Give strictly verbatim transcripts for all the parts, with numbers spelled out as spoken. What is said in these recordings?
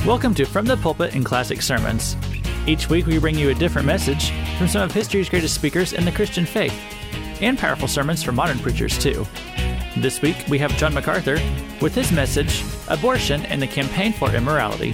Welcome to From the Pulpit and Classic Sermons. Each week we bring you a different message from some of history's greatest speakers in the Christian faith, and powerful sermons from modern preachers too. This week we have John MacArthur with his message, Abortion and the Campaign for Immorality.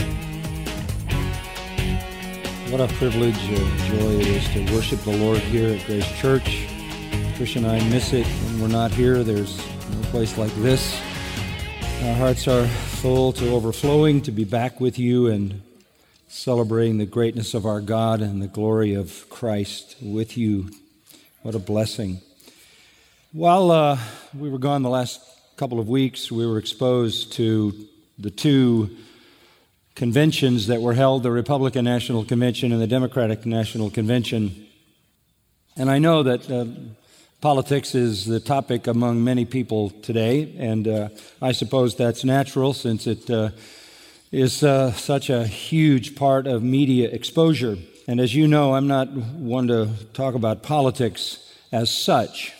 What a privilege and joy it is to worship the Lord here at Grace Church. Trish and I miss it when we're not here. There's no place like this. Our hearts are full to overflowing to be back with you and celebrating the greatness of our God and the glory of Christ with you. What a blessing. While uh, we were gone the last couple of weeks, we were exposed to the two conventions that were held, the Republican National Convention and the Democratic National Convention. And I know that uh, politics is the topic among many people today, and uh, I suppose that's natural since it uh, is uh, such a huge part of media exposure. And as you know, I'm not one to talk about politics as such,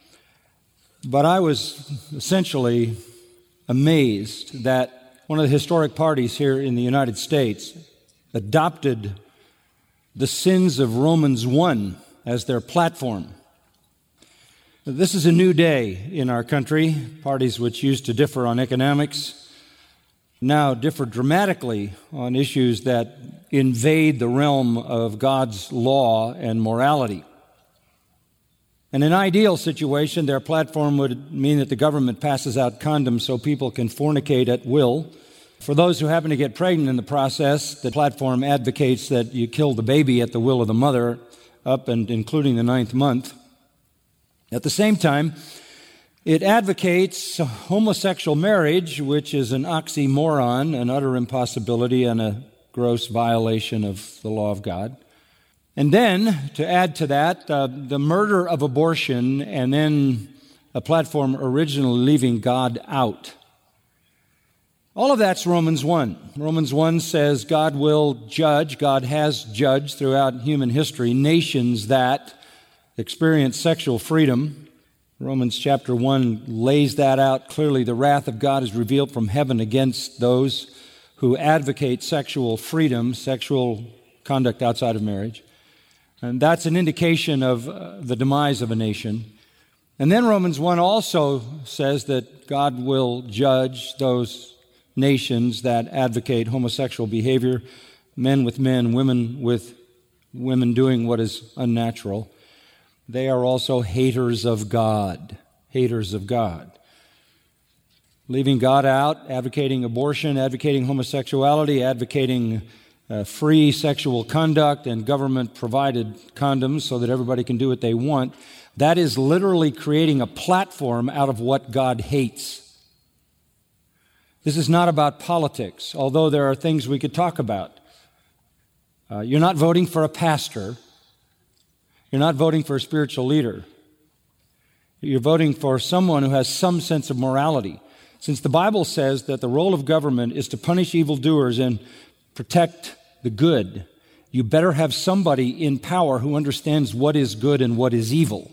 but I was essentially amazed that one of the historic parties here in the United States adopted the sins of Romans one as their platform. This is a new day in our country. Parties which used to differ on economics now differ dramatically on issues that invade the realm of God's law and morality. In an ideal situation, their platform would mean that the government passes out condoms so people can fornicate at will. For those who happen to get pregnant in the process, the platform advocates that you kill the baby at the will of the mother, up and including the ninth month. At the same time, it advocates homosexual marriage, which is an oxymoron, an utter impossibility, and a gross violation of the law of God. And then, to add to that, uh, the murder of abortion, and then a platform originally leaving God out. All of that's Romans one. Romans one says God will judge, God has judged throughout human history, nations that experience sexual freedom. Romans chapter one lays that out clearly. The wrath of God is revealed from heaven against those who advocate sexual freedom, sexual conduct outside of marriage. And that's an indication of uh, the demise of a nation. And then Romans one also says that God will judge those nations that advocate homosexual behavior, men with men, women with women doing what is unnatural. They are also haters of God, haters of God. Leaving God out, advocating abortion, advocating homosexuality, advocating uh, free sexual conduct and government-provided condoms so that everybody can do what they want, that is literally creating a platform out of what God hates. This is not about politics, although there are things we could talk about. Uh, you're not voting for a pastor. You're not voting for a spiritual leader. You're voting for someone who has some sense of morality. Since the Bible says that the role of government is to punish evildoers and protect the good, you better have somebody in power who understands what is good and what is evil.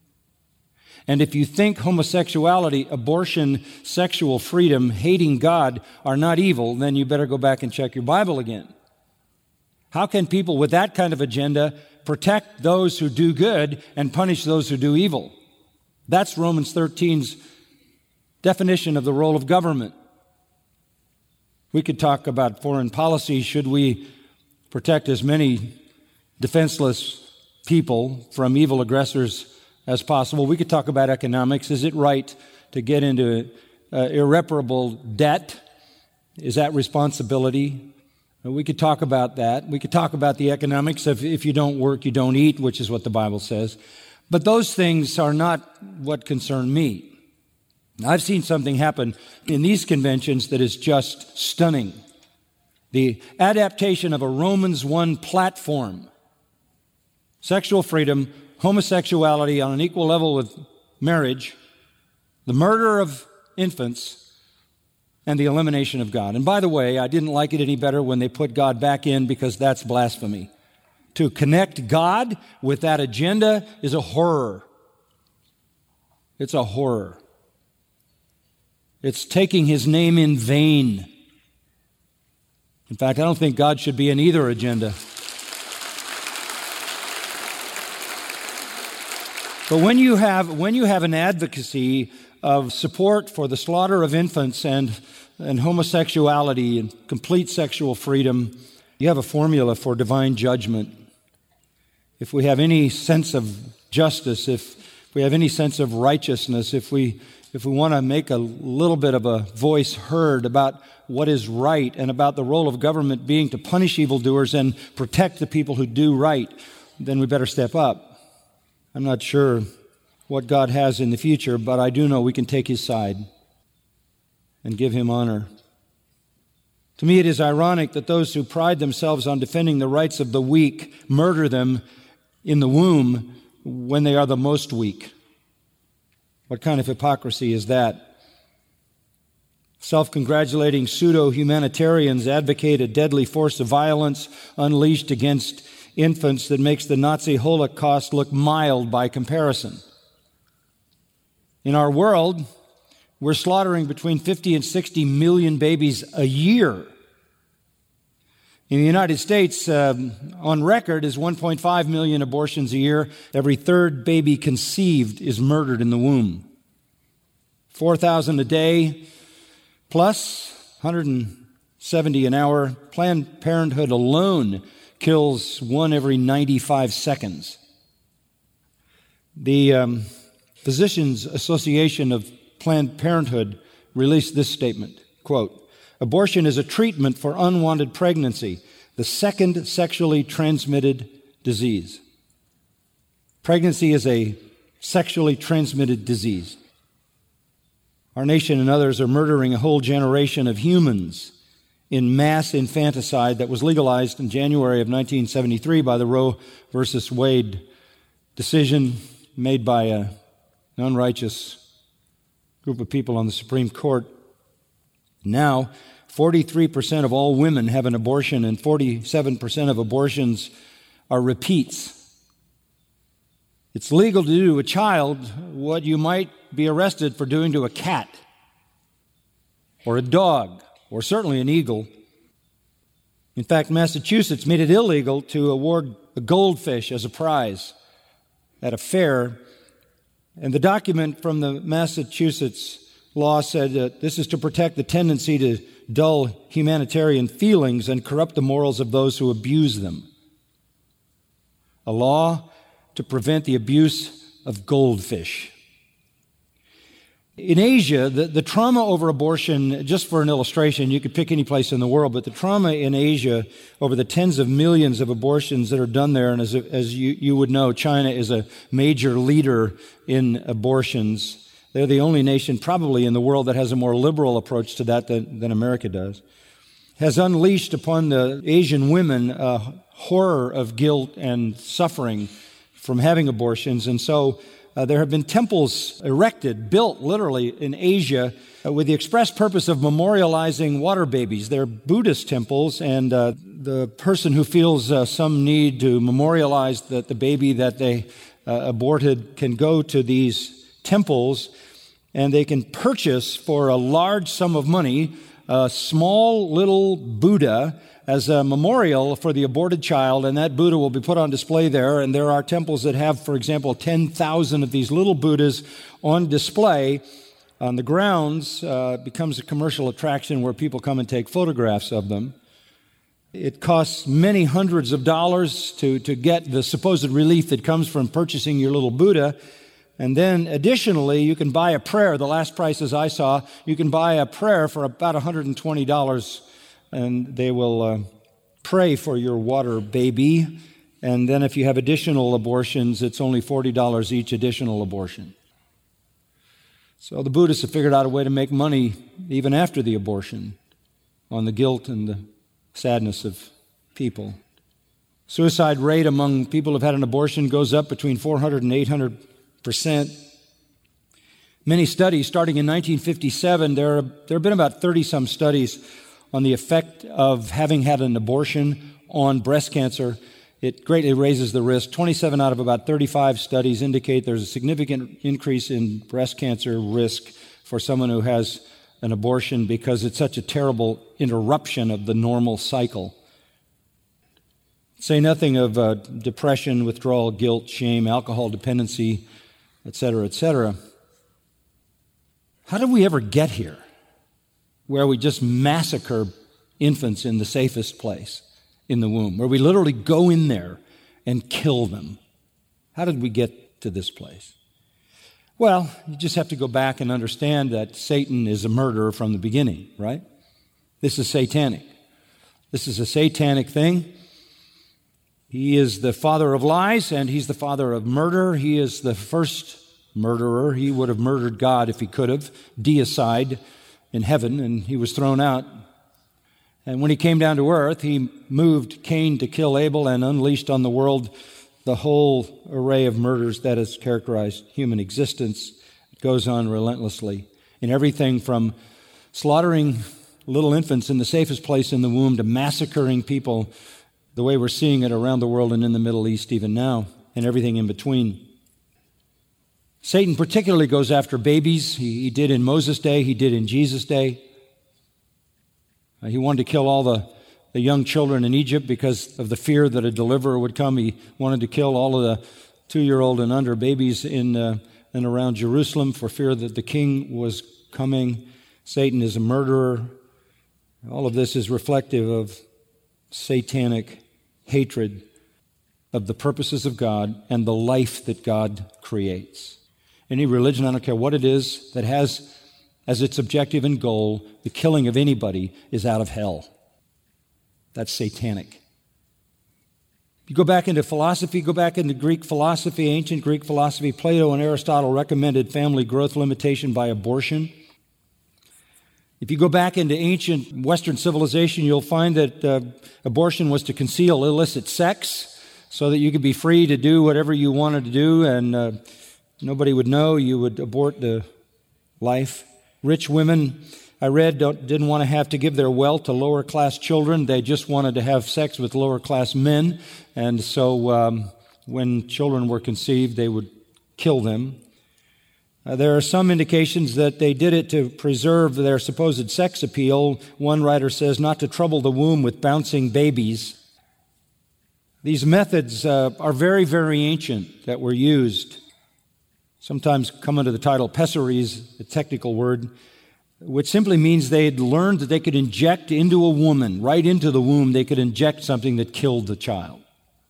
And if you think homosexuality, abortion, sexual freedom, hating God are not evil, then you better go back and check your Bible again. How can people with that kind of agenda protect those who do good and punish those who do evil? That's Romans thirteen's definition of the role of government. We could talk about foreign policy. Should we protect as many defenseless people from evil aggressors as possible? We could talk about economics. Is it right to get into uh, irreparable debt? Is that responsibility? We could talk about that. We could talk about the economics of if you don't work, you don't eat, which is what the Bible says. But those things are not what concern me. I've seen something happen in these conventions that is just stunning. The adaptation of a Romans one platform. Sexual freedom, homosexuality on an equal level with marriage, the murder of infants, and the elimination of God. And by the way, I didn't like it any better when they put God back in because that's blasphemy. To connect God with that agenda is a horror. It's a horror. It's taking his name in vain. In fact, I don't think God should be in either agenda. But when you have when you have an advocacy of support for the slaughter of infants and, and homosexuality and complete sexual freedom, you have a formula for divine judgment. If we have any sense of justice, if we have any sense of righteousness, if we if we want to make a little bit of a voice heard about what is right and about the role of government being to punish evildoers and protect the people who do right, then we better step up. I'm not sure what God has in the future, but I do know we can take His side and give Him honor. To me, it is ironic that those who pride themselves on defending the rights of the weak murder them in the womb when they are the most weak. What kind of hypocrisy is that? Self-congratulating pseudo-humanitarians advocate a deadly force of violence unleashed against infants that makes the Nazi Holocaust look mild by comparison. In our world, we're slaughtering between fifty and sixty million babies a year. In the United States, um, on record, is one point five million abortions a year. Every third baby conceived is murdered in the womb. four thousand a day, plus one hundred seventy an hour. Planned Parenthood alone kills one every ninety-five seconds. The um, Physicians Association of Planned Parenthood released this statement, quote, "Abortion is a treatment for unwanted pregnancy, the second sexually transmitted disease." Pregnancy is a sexually transmitted disease. Our nation and others are murdering a whole generation of humans in mass infanticide that was legalized in January of nineteen seventy-three by the Roe versus Wade decision made by a, an unrighteous group of people on the Supreme Court. Now, forty-three percent of all women have an abortion, and forty-seven percent of abortions are repeats. It's legal to do to a child what you might be arrested for doing to a cat or a dog, or certainly an eagle. In fact, Massachusetts made it illegal to award a goldfish as a prize at a fair. And the document from the Massachusetts law said that this is to protect the tendency to dull humanitarian feelings and corrupt the morals of those who abuse them. A law to prevent the abuse of goldfish. In Asia, the, the trauma over abortion, just for an illustration, you could pick any place in the world, but the trauma in Asia over the tens of millions of abortions that are done there, and as, as you, you would know, China is a major leader in abortions. They're the only nation probably in the world that has a more liberal approach to that than, than America does, has unleashed upon the Asian women a horror of guilt and suffering from having abortions. And so Uh, there have been temples erected, built literally in Asia, uh, with the express purpose of memorializing water babies. They're Buddhist temples, and uh, the person who feels uh, some need to memorialize that the baby that they uh, aborted can go to these temples, and they can purchase for a large sum of money a small little Buddha as a memorial for the aborted child, and that Buddha will be put on display there. And there are temples that have, for example, ten thousand of these little Buddhas on display on the grounds. Uh, it becomes a commercial attraction where people come and take photographs of them. It costs many hundreds of dollars to, to get the supposed relief that comes from purchasing your little Buddha. And then additionally, you can buy a prayer. The last prices I saw, you can buy a prayer for about one hundred twenty dollars, and they will uh, pray for your water baby. And then if you have additional abortions, it's only forty dollars each additional abortion. So the Buddhists have figured out a way to make money even after the abortion on the guilt and the sadness of people. Suicide rate among people who have had an abortion goes up between four hundred and eight hundred percent. Many studies, starting in nineteen fifty-seven, there, are, there have been about thirty-some studies on the effect of having had an abortion on breast cancer. It greatly raises the risk. twenty-seven out of about thirty-five studies indicate there's a significant increase in breast cancer risk for someone who has an abortion because it's such a terrible interruption of the normal cycle. Say nothing of uh, depression, withdrawal, guilt, shame, alcohol dependency, et cetera, et cetera. How did we ever get here where we just massacre infants in the safest place, in the womb, where we literally go in there and kill them? How did we get to this place? Well, you just have to go back and understand that Satan is a murderer from the beginning, right? This is satanic. This is a satanic thing. He is the father of lies, and he's the father of murder. He is the first murderer. He would have murdered God if he could have, deicide in heaven, and he was thrown out. And when he came down to earth, he moved Cain to kill Abel and unleashed on the world the whole array of murders that has characterized human existence. It goes on relentlessly in everything from slaughtering little infants in the safest place in the womb to massacring people the way we're seeing it around the world and in the Middle East even now, and everything in between. Satan particularly goes after babies. He, he did in Moses' day. He did in Jesus' day. Uh, he wanted to kill all the the young children in Egypt because of the fear that a deliverer would come. He wanted to kill all of the two-year-old and under babies in uh, and around Jerusalem for fear that the king was coming. Satan is a murderer. All of this is reflective of satanic hatred of the purposes of God and the life that God creates. Any religion, I don't care what it is, that has as its objective and goal the killing of anybody is out of hell. That's satanic. You go back into philosophy, go back into Greek philosophy, ancient Greek philosophy. Plato and Aristotle recommended family growth limitation by abortion. If you go back into ancient Western civilization, you'll find that uh, abortion was to conceal illicit sex so that you could be free to do whatever you wanted to do and uh, nobody would know. You would abort the life. Rich women, I read, don't, didn't want to have to give their wealth to lower-class children. They just wanted to have sex with lower-class men. And so um, when children were conceived, they would kill them. Uh, there are some indications that they did it to preserve their supposed sex appeal. One writer says not to trouble the womb with bouncing babies. These methods uh, are very, very ancient that were used. Sometimes come under the title pessaries, a technical word, which simply means they had learned that they could inject into a woman, right into the womb, they could inject something that killed the child.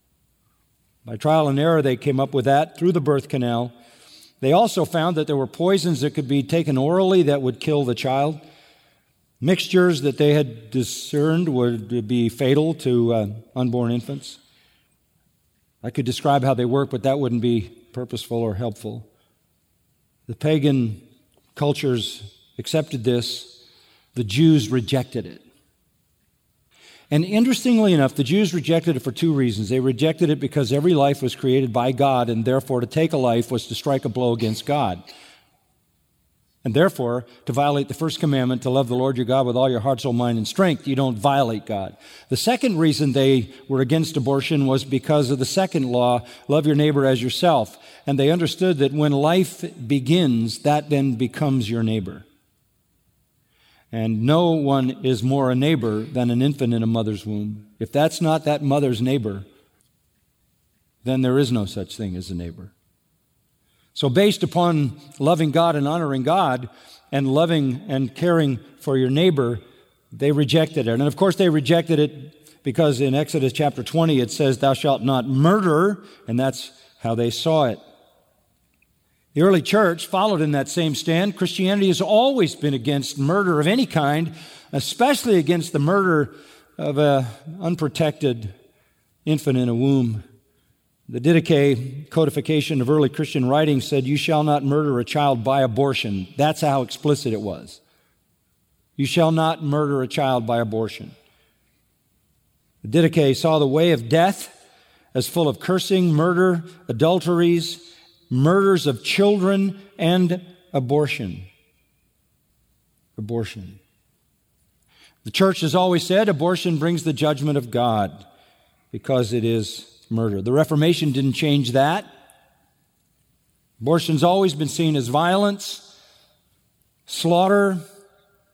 By trial and error, they came up with that through the birth canal. They also found that there were poisons that could be taken orally that would kill the child. Mixtures that they had discerned would be fatal to uh, unborn infants. I could describe how they work, but that wouldn't be purposeful or helpful. The pagan cultures accepted this. The Jews rejected it. And interestingly enough, the Jews rejected it for two reasons. They rejected it because every life was created by God, and therefore to take a life was to strike a blow against God. And therefore, to violate the first commandment, to love the Lord your God with all your heart, soul, mind, and strength, you don't violate God. The second reason they were against abortion was because of the second law, love your neighbor as yourself. And they understood that when life begins, that then becomes your neighbor. And no one is more a neighbor than an infant in a mother's womb. If that's not that mother's neighbor, then there is no such thing as a neighbor. So based upon loving God and honoring God and loving and caring for your neighbor, they rejected it. And of course they rejected it because in Exodus chapter twenty it says, thou shalt not murder, and that's how they saw it. The early church followed in that same stand. Christianity has always been against murder of any kind, especially against the murder of an unprotected infant in a womb. The Didache codification of early Christian writings said, you shall not murder a child by abortion. That's how explicit it was. You shall not murder a child by abortion. The Didache saw the way of death as full of cursing, murder, adulteries, murders of children, and abortion. Abortion. The church has always said abortion brings the judgment of God because it is murder. The Reformation didn't change that. Abortion's always been seen as violence, slaughter,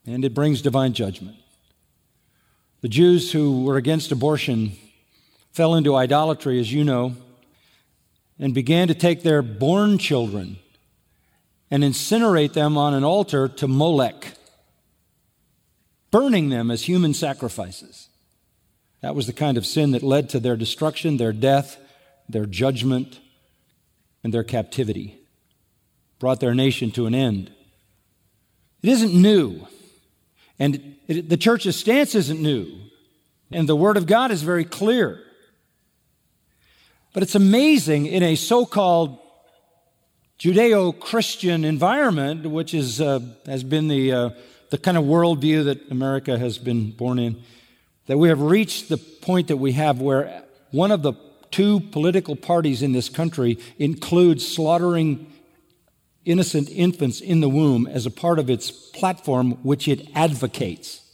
and it brings divine judgment. The Jews who were against abortion fell into idolatry, as you know, and began to take their born children and incinerate them on an altar to Molech, burning them as human sacrifices. That was the kind of sin that led to their destruction, their death, their judgment, and their captivity. Brought their nation to an end. It isn't new, and it, the church's stance isn't new, and the Word of God is very clear. But it's amazing in a so-called Judeo-Christian environment, which is uh, has been the uh, the kind of worldview that America has been born in, that we have reached the point that we have where one of the two political parties in this country includes slaughtering innocent infants in the womb as a part of its platform, which it advocates.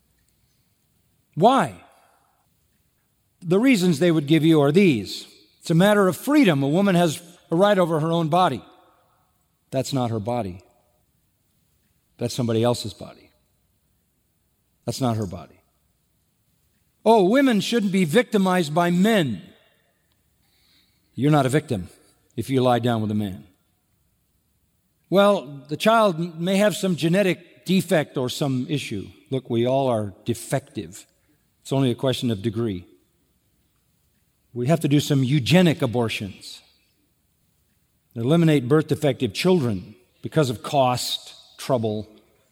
Why? The reasons they would give you are these. It's a matter of freedom. A woman has a right over her own body. That's not her body. That's somebody else's body. That's not her body. Oh, women shouldn't be victimized by men. You're not a victim if you lie down with a man. Well, the child may have some genetic defect or some issue. Look, we all are defective. It's only a question of degree. We have to do some eugenic abortions. Eliminate birth defective children because of cost, trouble.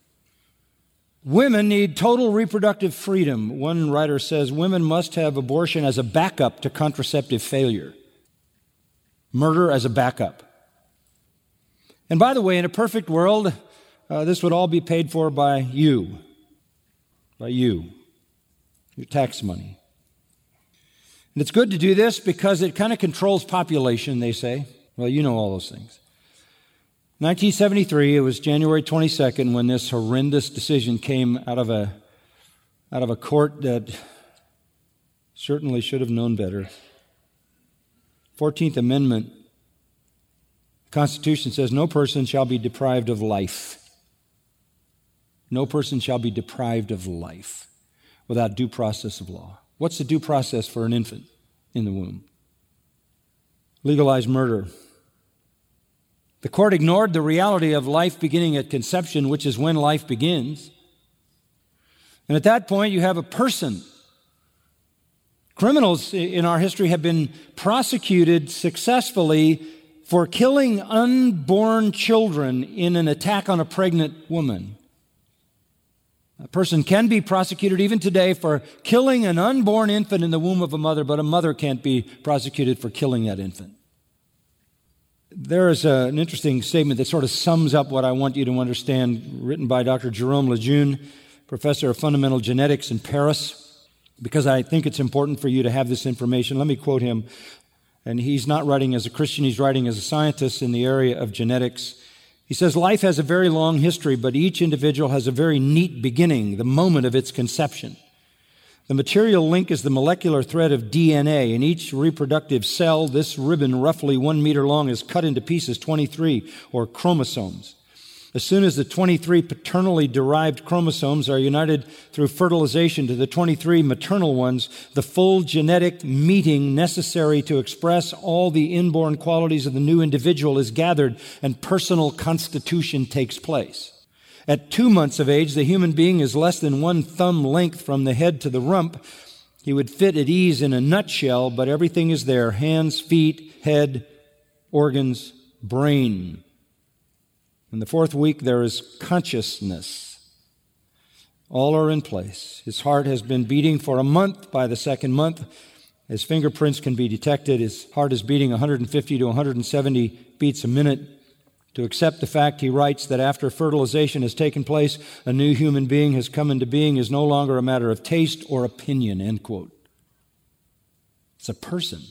Women need total reproductive freedom. One writer says women must have abortion as a backup to contraceptive failure. Murder as a backup. And by the way, in a perfect world, uh, this would all be paid for by you. By you. Your tax money. And it's good to do this because it kind of controls population, they say. Well, you know all those things. nineteen seventy-three, it was January twenty-second when this horrendous decision came out of a out of a court that certainly should have known better. fourteenth Amendment, the Constitution says no person shall be deprived of life. No person shall be deprived of life without due process of law. What's the due process for an infant in the womb? Legalize murder. The court ignored the reality of life beginning at conception, which is when life begins. And at that point, you have a person. Criminals in our history have been prosecuted successfully for killing unborn children in an attack on a pregnant woman. A person can be prosecuted even today for killing an unborn infant in the womb of a mother, but a mother can't be prosecuted for killing that infant. There is a, an interesting statement that sort of sums up what I want you to understand, written by Doctor Jerome Lejeune, professor of fundamental genetics in Paris, because I think it's important for you to have this information. Let me quote him. And he's not writing as a Christian, he's writing as a scientist in the area of genetics. He says, life has a very long history, but each individual has a very neat beginning, the moment of its conception. The material link is the molecular thread of D N A. In each reproductive cell, this ribbon, roughly one meter long, is cut into pieces, twenty-three, or chromosomes. As soon as the twenty-three paternally derived chromosomes are united through fertilization to the twenty-three maternal ones, the full genetic meeting necessary to express all the inborn qualities of the new individual is gathered, and personal constitution takes place. At two months of age, the human being is less than one thumb length from the head to the rump. He would fit at ease in a nutshell, but everything is there: hands, feet, head, organs, brain. In the fourth week, there is consciousness. All are in place. His heart has been beating for a month. By the second month, his fingerprints can be detected. His heart is beating one hundred fifty to one hundred seventy beats a minute. To accept the fact, he writes, that after fertilization has taken place, a new human being has come into being is no longer a matter of taste or opinion, end quote. It's a person.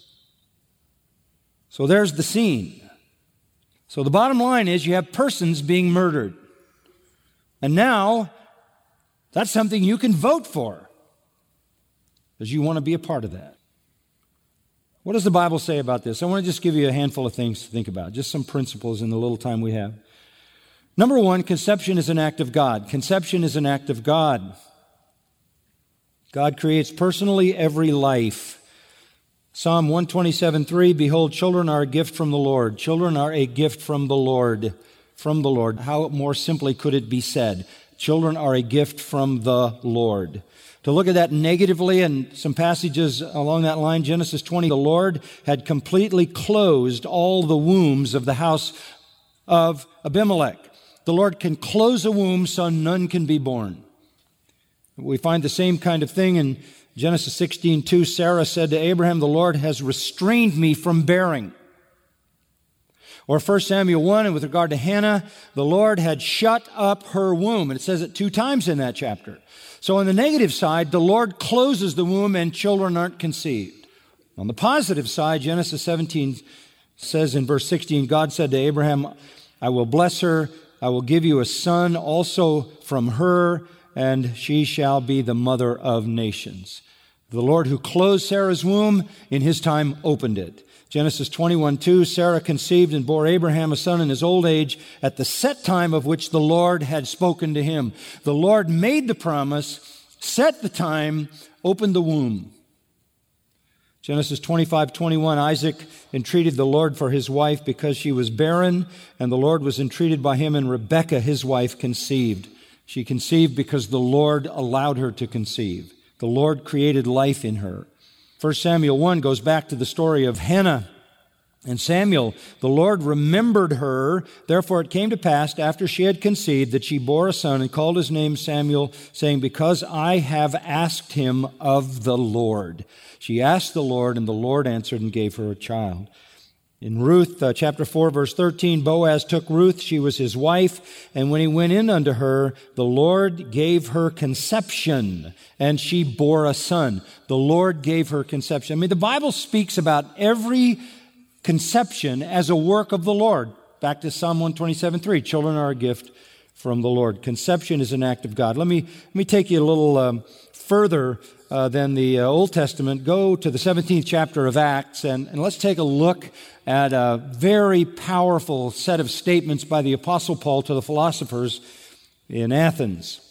So there's the scene. So the bottom line is you have persons being murdered. And now, that's something you can vote for, because you want to be a part of that. What does the Bible say about this? I want to just give you a handful of things to think about, just some principles in the little time we have. Number one, conception is an act of God. Conception is an act of God. God creates personally every life. Psalm one twenty-seven, three, behold, children are a gift from the Lord. Children are a gift from the Lord. From the Lord. How more simply could it be said? Children are a gift from the Lord. To look at that negatively and some passages along that line, Genesis twenty, the Lord had completely closed all the wombs of the house of Abimelech. The Lord can close a womb so none can be born. We find the same kind of thing in Genesis sixteen, two. Sarah said to Abraham, the Lord has restrained me from bearing. Or First Samuel one, and with regard to Hannah, the Lord had shut up her womb. And it says it two times in that chapter. So on the negative side, the Lord closes the womb and children aren't conceived. On the positive side, Genesis seventeen says in verse sixteen, God said to Abraham, I will bless her, I will give you a son also from her, and she shall be the mother of nations. The Lord who closed Sarah's womb, in his time opened it. Genesis twenty-one, two, Sarah conceived and bore Abraham a son in his old age at the set time of which the Lord had spoken to him. The Lord made the promise, set the time, opened the womb. Genesis twenty-five, twenty-one, Isaac entreated the Lord for his wife because she was barren, and the Lord was entreated by him, and Rebekah, his wife, conceived. She conceived because the Lord allowed her to conceive. The Lord created life in her. First Samuel one goes back to the story of Hannah and Samuel. The Lord remembered her. Therefore it came to pass after she had conceived that she bore a son and called his name Samuel, saying, because I have asked him of the Lord. She asked the Lord, and the Lord answered and gave her a child. In Ruth uh, chapter four, verse thirteen, Boaz took Ruth, she was his wife, and when he went in unto her, the Lord gave her conception, and she bore a son. The Lord gave her conception. I mean, the Bible speaks about every conception as a work of the Lord. Back to Psalm one twenty-seven, three, children are a gift from the Lord. Conception is an act of God. Let me, let me take you a little um, further uh, than the uh, Old Testament. Go to the seventeenth chapter of Acts, and, and let's take a look at a very powerful set of statements by the Apostle Paul to the philosophers in Athens.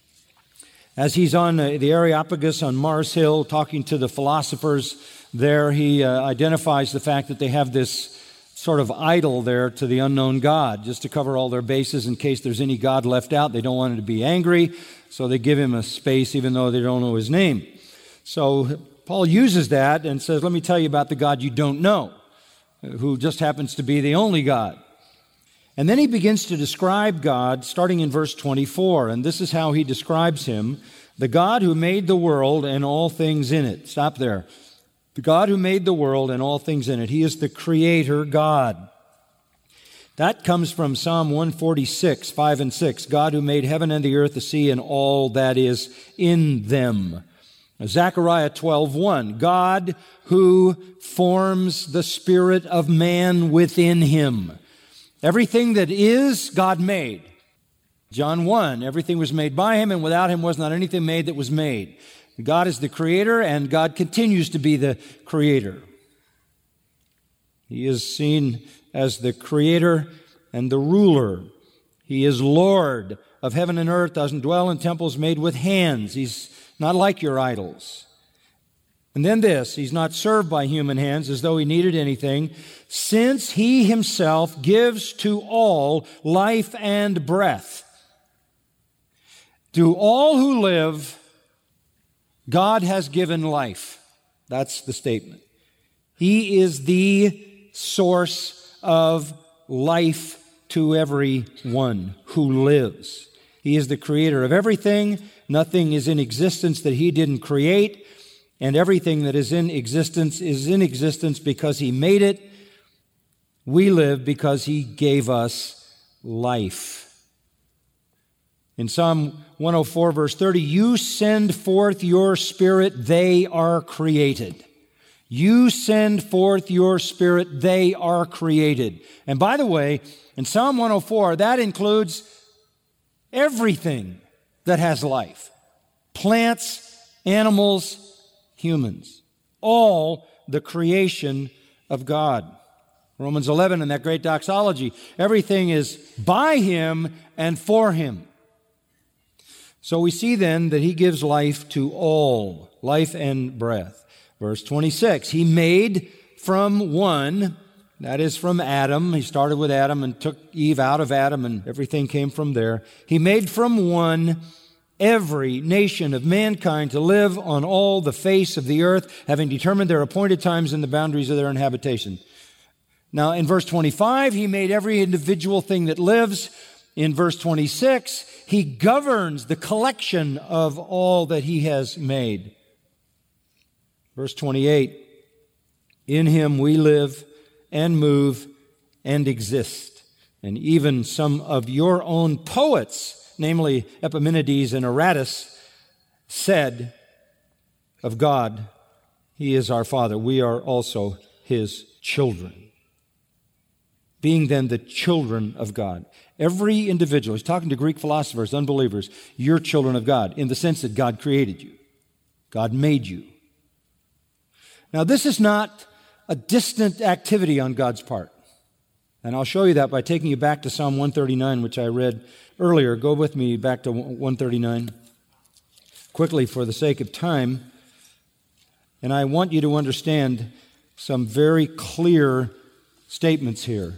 As he's on the Areopagus on Mars Hill talking to the philosophers there, he uh, identifies the fact that they have this sort of idol there to the unknown God, just to cover all their bases in case there's any God left out. They don't want him to be angry, so they give him a space even though they don't know his name. So Paul uses that and says, let me tell you about the God you don't know, who just happens to be the only God. And then he begins to describe God starting in verse twenty-four, and this is how he describes him: the God who made the world and all things in it. Stop there. The God who made the world and all things in it. He is the Creator God. That comes from Psalm one forty-six, five and six. God who made heaven and the earth, the sea, and all that is in them. Zechariah twelve, one. God who forms the spirit of man within him. Everything that is, God made. John one, everything was made by him, and without him was not anything made that was made. God is the creator, and God continues to be the creator. He is seen as the creator and the ruler. He is Lord of heaven and earth, doesn't dwell in temples made with hands. He's not like your idols. And then this, he's not served by human hands as though he needed anything, since he himself gives to all life and breath. To all who live, God has given life. That's the statement. He is the source of life to everyone who lives. He is the creator of everything. Nothing is in existence that he didn't create. And everything that is in existence is in existence because he made it. We live because he gave us life. In Psalm one oh four, verse thirty, you send forth your spirit, they are created. You send forth your spirit, they are created. And by the way, in Psalm one oh four, that includes everything that has life. Plants, animals, humans. All the creation of God. Romans eleven in that great doxology. Everything is by Him and for Him. So we see then that He gives life to all, life and breath. Verse twenty-six, He made from one, that is from Adam. He started with Adam and took Eve out of Adam, and everything came from there. He made from one every nation of mankind to live on all the face of the earth, having determined their appointed times and the boundaries of their inhabitation. Now, in verse twenty-five, He made every individual thing that lives. In verse twenty-six, He governs the collection of all that He has made. Verse twenty-eight, in Him we live and move and exist. And even some of your own poets, namely Epimenides and Aratus, said of God, He is our Father. We are also His children. Being then the children of God. Every individual, he's talking to Greek philosophers, unbelievers, you're children of God in the sense that God created you. God made you. Now, this is not a distant activity on God's part. And I'll show you that by taking you back to Psalm one thirty-nine, which I read earlier. Go with me back to one thirty-nine quickly for the sake of time. And I want you to understand some very clear statements here.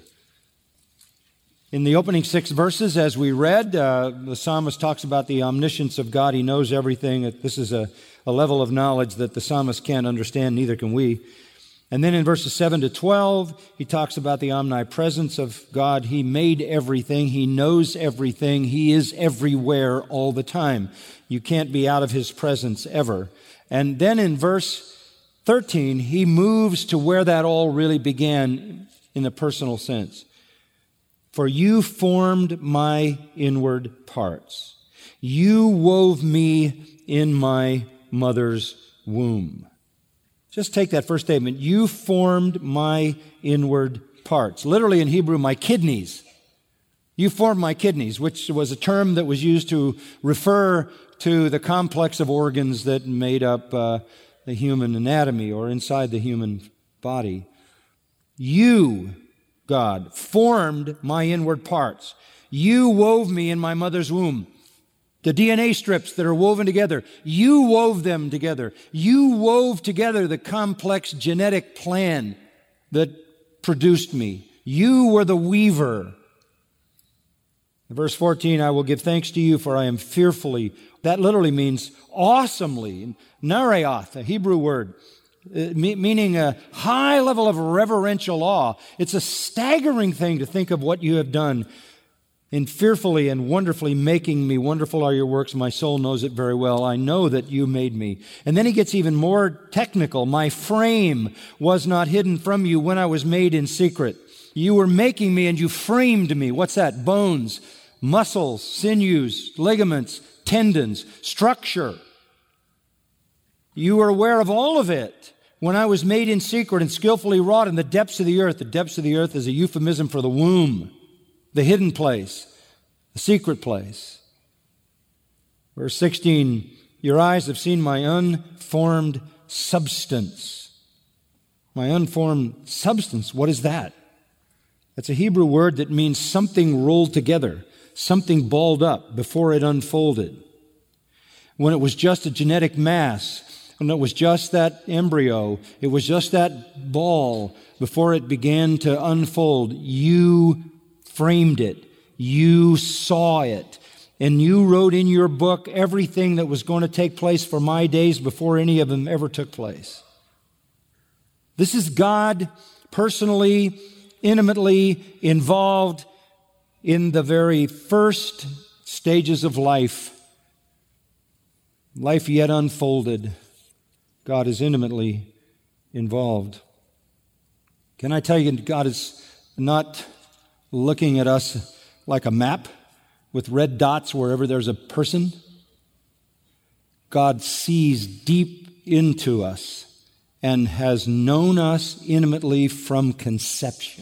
In the opening six verses, as we read, uh, the psalmist talks about the omniscience of God. He knows everything. This is a, a level of knowledge that the psalmist can't understand, neither can we. And then in verses seven to twelve, he talks about the omnipresence of God. He made everything. He knows everything. He is everywhere all the time. You can't be out of His presence ever. And then in verse thirteen, he moves to where that all really began in the personal sense. For you formed my inward parts. You wove me in my mother's womb. Just take that first statement. You formed my inward parts. Literally in Hebrew, my kidneys. You formed my kidneys, which was a term that was used to refer to the complex of organs that made up uh, the human anatomy or inside the human body. You, God, formed my inward parts. You wove me in my mother's womb. The D N A strips that are woven together, you wove them together. You wove together the complex genetic plan that produced me. You were the weaver. Verse fourteen, I will give thanks to you, for I am fearfully. That literally means awesomely. Nareoth, a Hebrew word, meaning a high level of reverential awe. It's a staggering thing to think of what you have done in fearfully and wonderfully making me. Wonderful are your works. My soul knows it very well. I know that you made me. And then he gets even more technical. My frame was not hidden from you when I was made in secret. You were making me and you framed me. What's that? Bones, muscles, sinews, ligaments, tendons, structure. You were aware of all of it when I was made in secret and skillfully wrought in the depths of the earth. The depths of the earth is a euphemism for the womb, the hidden place, the secret place. Verse sixteen, your eyes have seen my unformed substance. My unformed substance, what is that? That's a Hebrew word that means something rolled together, something balled up before it unfolded. When it was just a genetic mass, when it was just that embryo, it was just that ball before it began to unfold, you framed it. You saw it. And you wrote in your book everything that was going to take place for my days before any of them ever took place. This is God personally, intimately involved in the very first stages of life. Life yet unfolded. God is intimately involved. Can I tell you, God is not looking at us like a map with red dots wherever there's a person. God sees deep into us and has known us intimately from conception.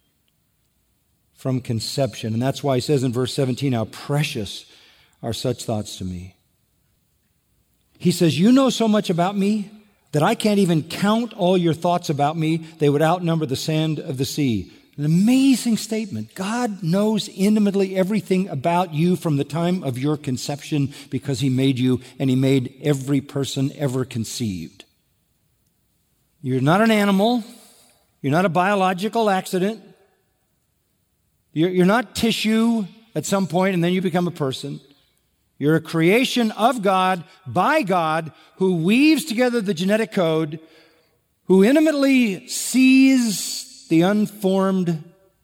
From conception. And that's why he says in verse seventeen, how precious are such thoughts to me. He says, you know so much about me. that I can't even count all your thoughts about me. They would outnumber the sand of the sea. An amazing statement. God knows intimately everything about you from the time of your conception because He made you and He made every person ever conceived. You're not an animal. You're not a biological accident. You're, you're not tissue at some point and then you become a person. You're a creation of God, by God, who weaves together the genetic code, who intimately sees the unformed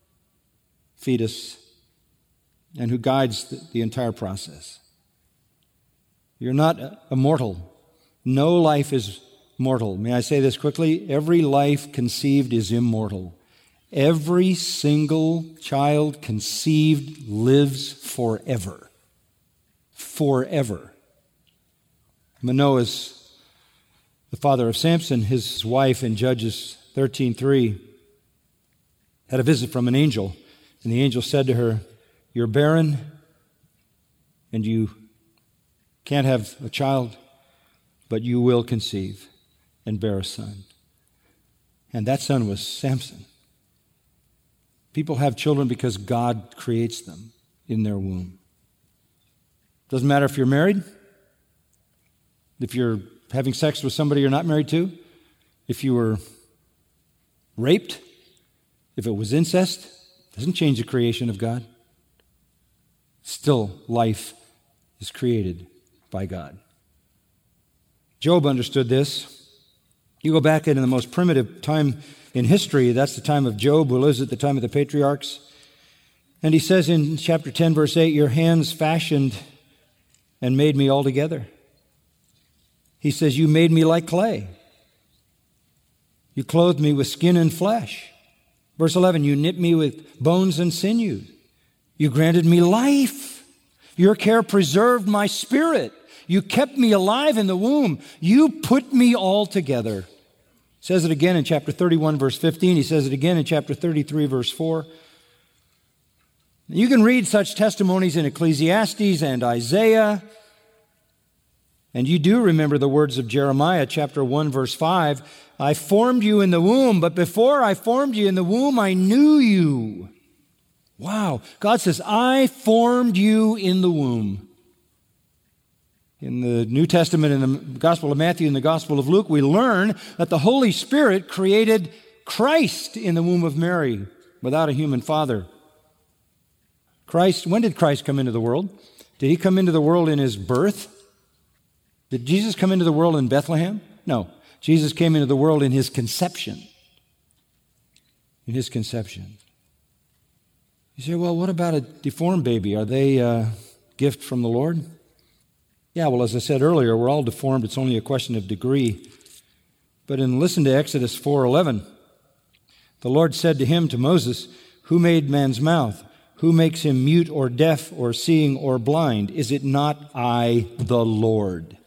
fetus, and who guides the, the entire process. You're not immortal. No life is mortal. May I say this quickly? Every life conceived is immortal. Every single child conceived lives forever. Forever. Manoah's the father of Samson. His wife in Judges thirteen three had a visit from an angel, and the angel said to her, "You're barren, and you can't have a child, but you will conceive and bear a son." And that son was Samson. People have children because God creates them in their womb. Doesn't matter if you're married, if you're having sex with somebody you're not married to, if you were raped, if it was incest, doesn't change the creation of God. Still, life is created by God. Job understood this. You go back into the most primitive time in history, that's the time of Job, who lives at the time of the patriarchs. And he says in chapter ten, verse eight, "Your hands fashioned and made me altogether." He says, "You made me like clay. You clothed me with skin and flesh." Verse eleven, "You knit me with bones and sinews. You granted me life. Your care preserved my spirit. You kept me alive in the womb. You put me all together." He says it again in chapter thirty-one, verse fifteen. He says it again in chapter thirty-three, verse four. You can read such testimonies in Ecclesiastes and Isaiah. And you do remember the words of Jeremiah, chapter one, verse five. "I formed you in the womb, but before I formed you in the womb, I knew you." Wow. God says, "I formed you in the womb." In the New Testament, in the Gospel of Matthew and the Gospel of Luke, we learn that the Holy Spirit created Christ in the womb of Mary without a human father. Christ, when did Christ come into the world? Did He come into the world in His birth? Did Jesus come into the world in Bethlehem? No. Jesus came into the world in His conception. In His conception. You say, well, what about a deformed baby? Are they a gift from the Lord? Yeah, well, as I said earlier, we're all deformed. It's only a question of degree. But in listen to Exodus four eleven, the Lord said to him, to Moses, "Who made man's mouth? Who makes him mute or deaf or seeing or blind? Is it not I, the Lord?"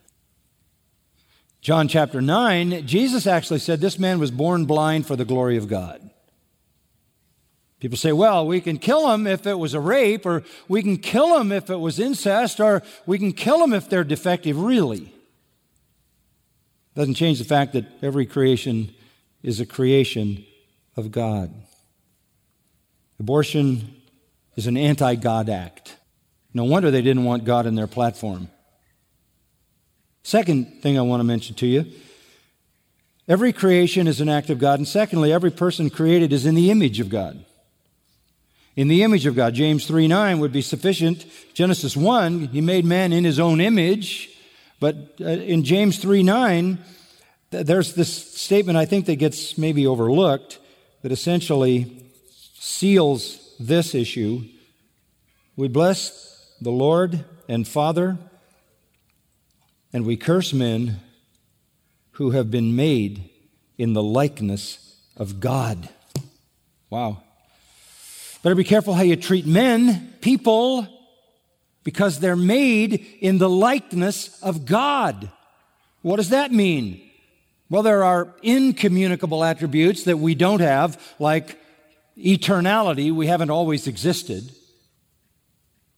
John chapter nine, Jesus actually said this man was born blind for the glory of God. People say, well, we can kill him if it was a rape, or we can kill him if it was incest, or we can kill him if they're defective. Really? Doesn't change the fact that every creation is a creation of God. Abortion is an anti-God act. No wonder they didn't want God in their platform. Second thing I want to mention to you, every creation is an act of God, and secondly, every person created is in the image of God. In the image of God, James three nine would be sufficient. Genesis one, He made man in His own image, but uh, in James three nine, th- there's this statement I think that gets maybe overlooked that essentially seals this issue. We bless the Lord and Father, and we curse men who have been made in the likeness of God. Wow. Better be careful how you treat men, people, because they're made in the likeness of God. What does that mean? Well, there are incommunicable attributes that we don't have, like eternality. We haven't always existed.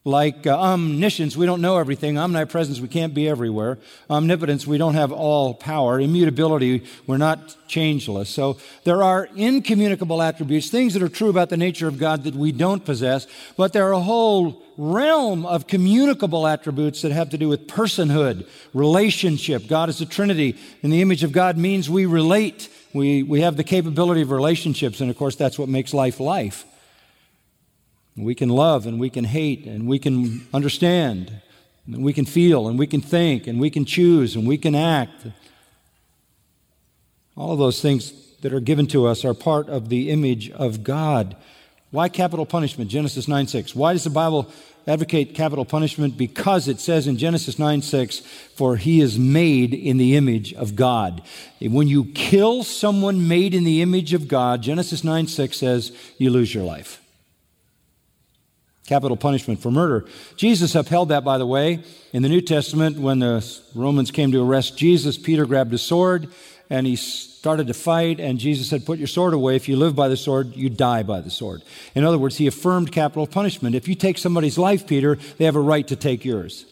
Like uh, omniscience, we don't know everything. Omnipresence, we can't be everywhere. Omnipotence, we don't have all power. Immutability, we're not changeless. So there are incommunicable attributes, things that are true about the nature of God that we don't possess, but there are a whole realm of communicable attributes that have to do with personhood, relationship. God is a Trinity, and the image of God means we relate. We, we have the capability of relationships, and of course that's what makes life life. We can love and we can hate and we can understand and we can feel and we can think and we can choose and we can act. All of those things that are given to us are part of the image of God. Why capital punishment? Genesis nine six. Why does the Bible advocate capital punishment? Because it says in Genesis nine six, for he is made in the image of God. When you kill someone made in the image of God, Genesis nine six says you lose your life. Capital punishment for murder. Jesus upheld that, by the way. In the New Testament, when the Romans came to arrest Jesus, Peter grabbed a sword and he started to fight, and Jesus said, put your sword away. If you live by the sword, you die by the sword. In other words, he affirmed capital punishment. If you take somebody's life, Peter, they have a right to take yours.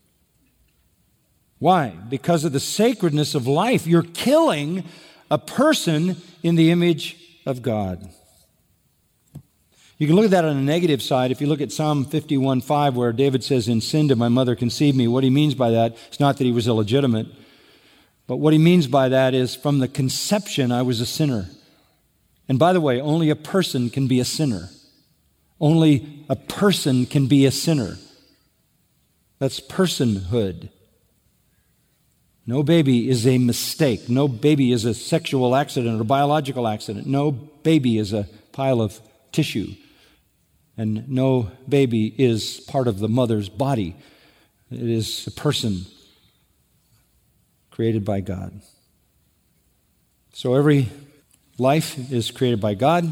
Why? Because of the sacredness of life. You're killing a person in the image of God. You can look at that on the negative side. If you look at Psalm fifty-one five, where David says, in sin did my mother conceive me, what he means by that is not that he was illegitimate, but what he means by that is from the conception I was a sinner. And by the way, only a person can be a sinner. Only a person can be a sinner. That's personhood. No baby is a mistake. No baby is a sexual accident or biological accident. No baby is a pile of tissue. And no baby is part of the mother's body. It is a person created by God. So every life is created by God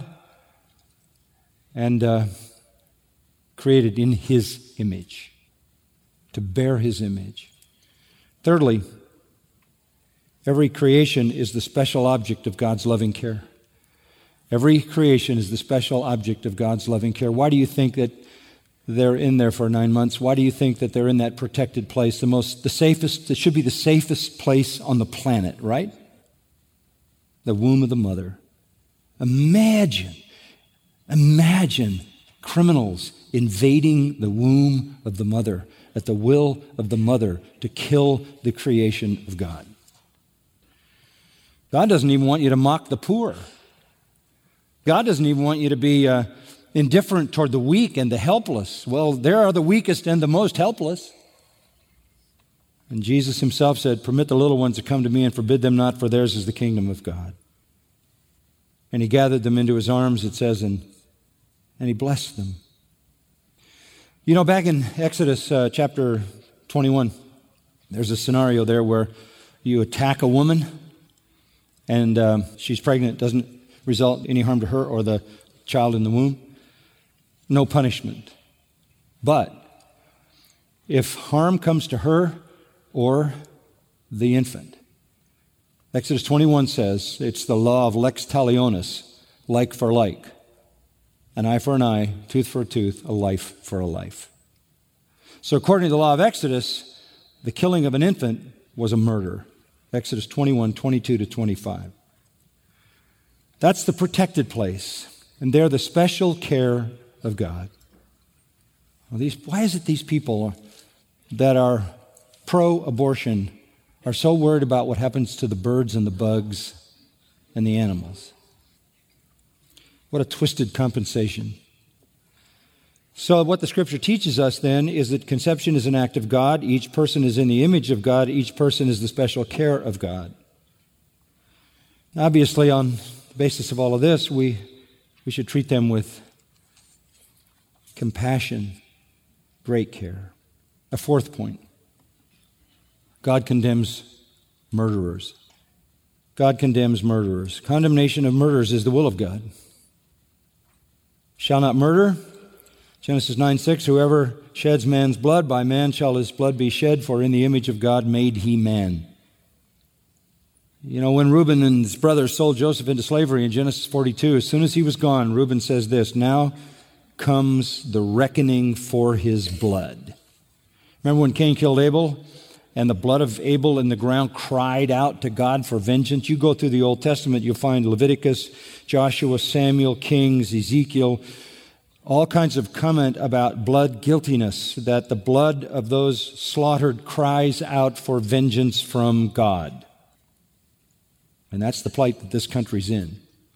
and uh, created in His image, to bear His image. Thirdly, every creation is the special object of God's loving care. Every creation is the special object of God's loving care. Why do you think that they're in there for nine months? Why do you think that they're in that protected place, the most, the safest, it should be the safest place on the planet, right? The womb of the mother. Imagine, imagine criminals invading the womb of the mother at the will of the mother to kill the creation of God. God doesn't even want you to mock the poor. God doesn't even want you to be uh, indifferent toward the weak and the helpless. Well, there are the weakest and the most helpless. And Jesus himself said, permit the little ones to come to me and forbid them not, for theirs is the kingdom of God. And he gathered them into his arms, it says, and, and he blessed them. You know, back in Exodus uh, chapter twenty-one, there's a scenario there where you attack a woman and um, she's pregnant, doesn't result any harm to her or the child in the womb. No punishment. But if harm comes to her or the infant, Exodus twenty-one says it's the law of lex talionis, like for like. An eye for an eye, tooth for a tooth, a life for a life. So according to the law of Exodus, the killing of an infant was a murder. Exodus twenty-one, twenty-two to twenty-five. That's the protected place, and they're the special care of God. Well, these, why is it these people that are pro-abortion are so worried about what happens to the birds and the bugs and the animals? What a twisted compensation. So what the Scripture teaches us then is that conception is an act of God. Each person is in the image of God. Each person is the special care of God. Obviously, on the basis of all of this, we, we should treat them with compassion, great care. A fourth point. God condemns murderers. God condemns murderers. Condemnation of murderers is the will of God. Shall not murder. Genesis nine six, whoever sheds man's blood, by man shall his blood be shed, for in the image of God made he man. You know, when Reuben and his brothers sold Joseph into slavery in Genesis forty-two, as soon as he was gone, Reuben says this, now comes the reckoning for his blood. Remember when Cain killed Abel and the blood of Abel in the ground cried out to God for vengeance? You go through the Old Testament, you'll find Leviticus, Joshua, Samuel, Kings, Ezekiel, all kinds of comment about blood guiltiness, that the blood of those slaughtered cries out for vengeance from God. And that's the plight that this country's in.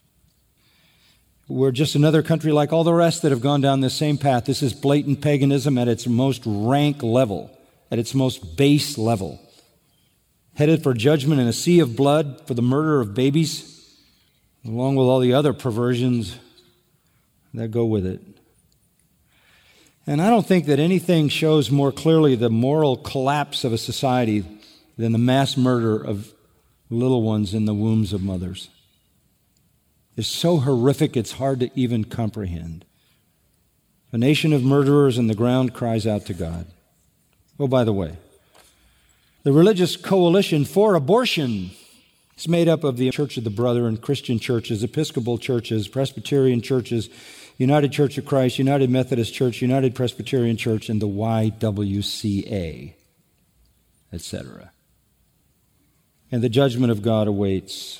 We're just another country like all the rest that have gone down this same path. This is blatant paganism at its most rank level, at its most base level. Headed for judgment in a sea of blood for the murder of babies, along with all the other perversions that go with it. And I don't think that anything shows more clearly the moral collapse of a society than the mass murder of little ones in the wombs of mothers. It's so horrific it's hard to even comprehend. A nation of murderers and the ground cries out to God. Oh, by the way, the religious coalition for abortion is made up of the Church of the Brethren, Christian churches, Episcopal churches, Presbyterian churches, United Church of Christ, United Methodist Church, United Presbyterian Church, and the Y W C A, et cetera. And the judgment of God awaits.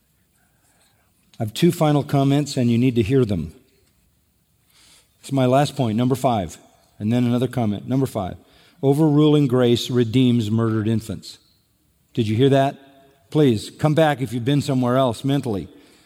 I have two final comments, and you need to hear them. It's my last point, number five, and then another comment. Number five, overruling grace redeems murdered infants. Did you hear that? Please, come back if you've been somewhere else mentally.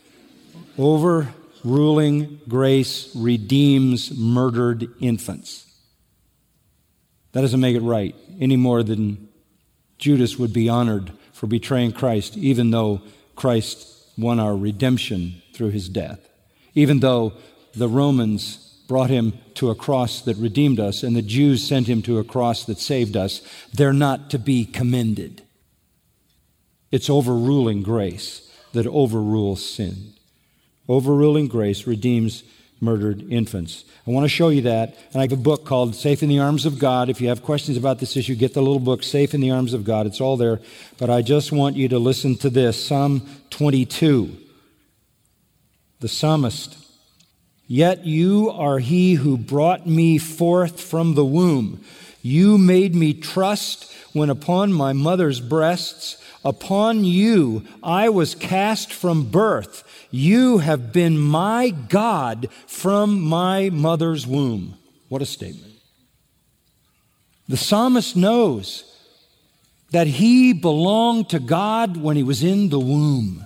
Overruling grace redeems murdered infants. That doesn't make it right any more than Judas would be honored for betraying Christ, even though Christ won our redemption through his death. Even though the Romans brought him to a cross that redeemed us and the Jews sent him to a cross that saved us, they're not to be commended. It's overruling grace that overrules sin. Overruling grace redeems murdered infants. I want to show you that, and I have a book called Safe in the Arms of God. If you have questions about this issue, get the little book, Safe in the Arms of God. It's all there, but I just want you to listen to this. Psalm twenty-two. The psalmist, "Yet you are he who brought me forth from the womb. You made me trust when upon my mother's breasts. Upon you I was cast from birth. You have been my God from my mother's womb." What a statement. The psalmist knows that he belonged to God when he was in the womb.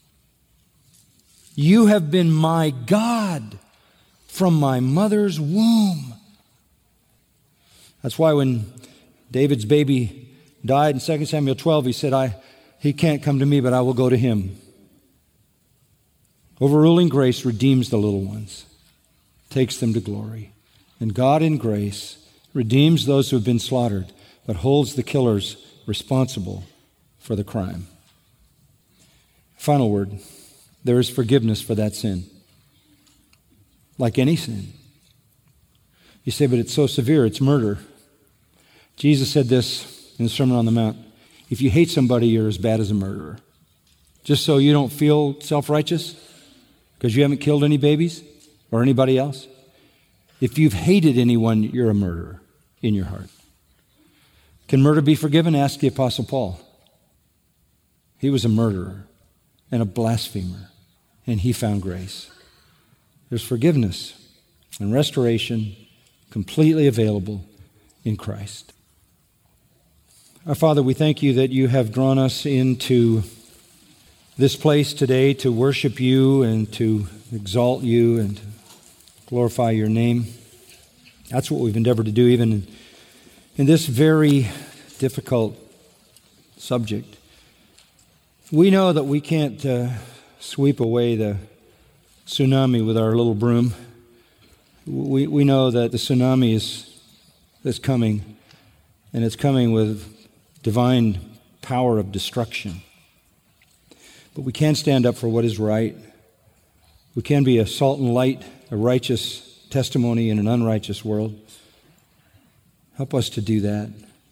You have been my God from my mother's womb. That's why when David's baby died in Second Samuel twelve, he said, I, he can't come to me, but I will go to him. Overruling grace redeems the little ones, takes them to glory. And God in grace redeems those who have been slaughtered, but holds the killers responsible for the crime. Final word, there is forgiveness for that sin. Like any sin. You say, but it's so severe, it's murder. Jesus said this in the Sermon on the Mount. If you hate somebody, you're as bad as a murderer. Just so you don't feel self-righteous, because you haven't killed any babies or anybody else. If you've hated anyone, you're a murderer in your heart. Can murder be forgiven? Ask the Apostle Paul. He was a murderer and a blasphemer, and he found grace. There's forgiveness and restoration completely available in Christ. Our Father, we thank you that you have drawn us into this place today to worship you and to exalt you and to glorify your name. That's what we've endeavored to do even in, in this very difficult subject. We know that we can't uh, sweep away the tsunami with our little broom. We, we know that the tsunami is, is coming, and it's coming with divine power of destruction. But we can stand up for what is right. We can be a salt and light, a righteous testimony in an unrighteous world. Help us to do that.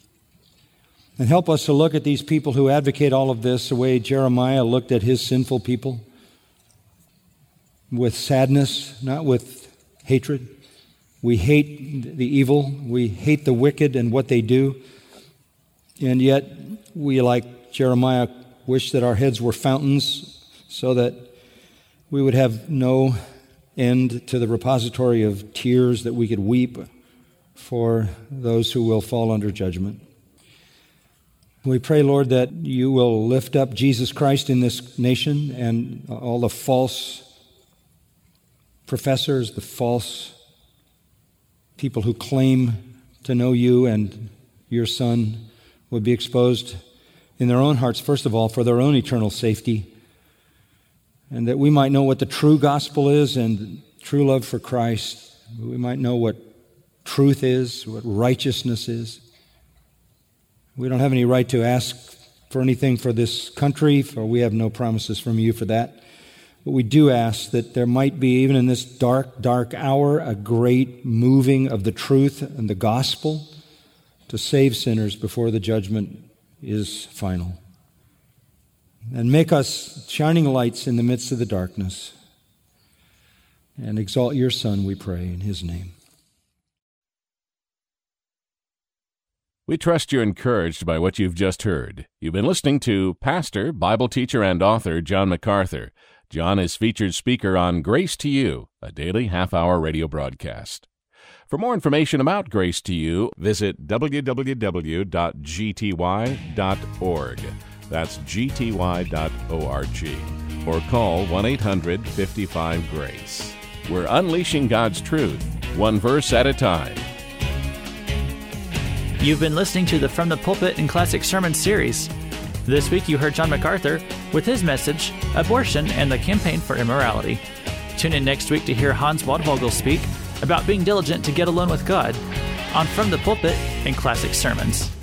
And help us to look at these people who advocate all of this the way Jeremiah looked at his sinful people, with sadness, not with hatred, We hate the evil. We hate the wicked and what they do. And yet we, like Jeremiah, wish that our heads were fountains so that we would have no end to the repository of tears that we could weep for those who will fall under judgment. We pray, Lord, that you will lift up Jesus Christ in this nation and all the false professors, the false people who claim to know you and your Son would be exposed in their own hearts, first of all, for their own eternal safety, and that we might know what the true gospel is and true love for Christ. We might know what truth is, what righteousness is. We don't have any right to ask for anything for this country, for we have no promises from you for that. But we do ask that there might be, even in this dark, dark hour, a great moving of the truth and the gospel to save sinners before the judgment is final. And make us shining lights in the midst of the darkness. And exalt your Son, we pray, in his name. We trust you're encouraged by what you've just heard. You've been listening to pastor, Bible teacher, and author John MacArthur. John is featured speaker on Grace to You, a daily half-hour radio broadcast. For more information about Grace to You, visit w w w dot g t y dot org. That's g t y dot org. Or call one eight hundred fifty-five GRACE. We're unleashing God's truth, one verse at a time. You've been listening to the From the Pulpit and Classic Sermon series. This week you heard John MacArthur with his message, Abortion and the Campaign for Immorality. Tune in next week to hear Hans Waldvogel speak about being diligent to get alone with God on From the Pulpit and Classic Sermons.